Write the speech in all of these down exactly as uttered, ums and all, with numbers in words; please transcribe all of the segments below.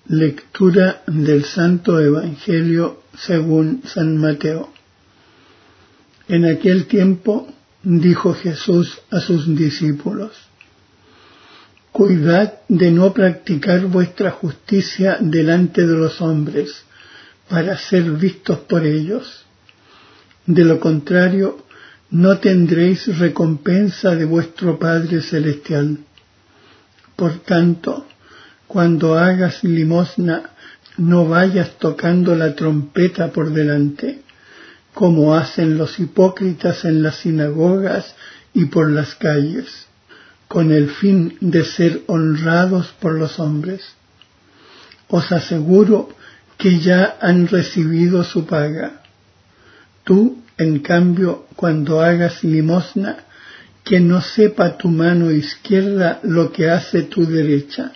Lectura del Santo Evangelio según San Mateo. En aquel tiempo dijo Jesús a sus discípulos: Cuidad de no practicar vuestra justicia delante de los hombres, para ser vistos por ellos. De lo contrario, no tendréis recompensa de vuestro Padre Celestial. Por tanto, cuando hagas limosna, no vayas tocando la trompeta por delante, como hacen los hipócritas en las sinagogas y por las calles, con el fin de ser honrados por los hombres. Os aseguro que ya han recibido su paga. Tú, en cambio, cuando hagas limosna, que no sepa tu mano izquierda lo que hace tu derecha.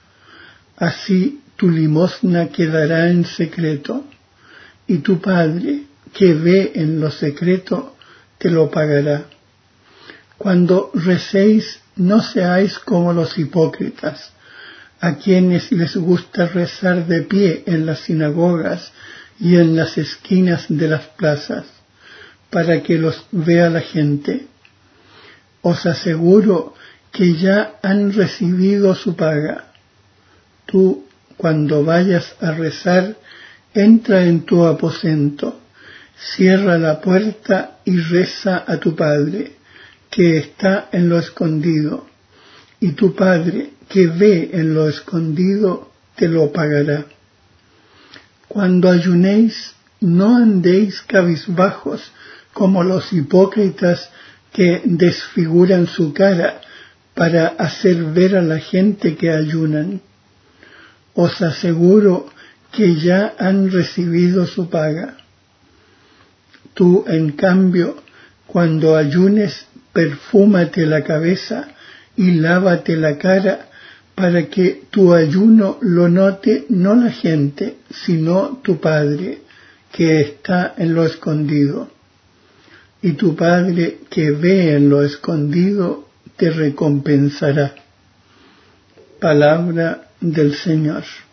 Así tu limosna quedará en secreto, y tu Padre, que ve en lo secreto, te lo pagará. Cuando recéis, no seáis como los hipócritas, a quienes les gusta rezar de pie en las sinagogas y en las esquinas de las plazas, para que los vea la gente. Os aseguro que ya han recibido su paga. Tú, cuando vayas a rezar, entra en tu aposento, cierra la puerta y reza a tu Padre, que está en lo escondido, y tu Padre, que ve en lo escondido, te lo pagará. Cuando ayunéis, no andéis cabizbajos como los hipócritas que desfiguran su cara para hacer ver a la gente que ayunan. Os aseguro que ya han recibido su paga. Tú, en cambio, cuando ayunes, perfúmate la cabeza y lávate la cara, para que tu ayuno lo note no la gente, sino tu Padre, que está en lo escondido. Y tu Padre, que ve en lo escondido, te recompensará. Palabra del Señor.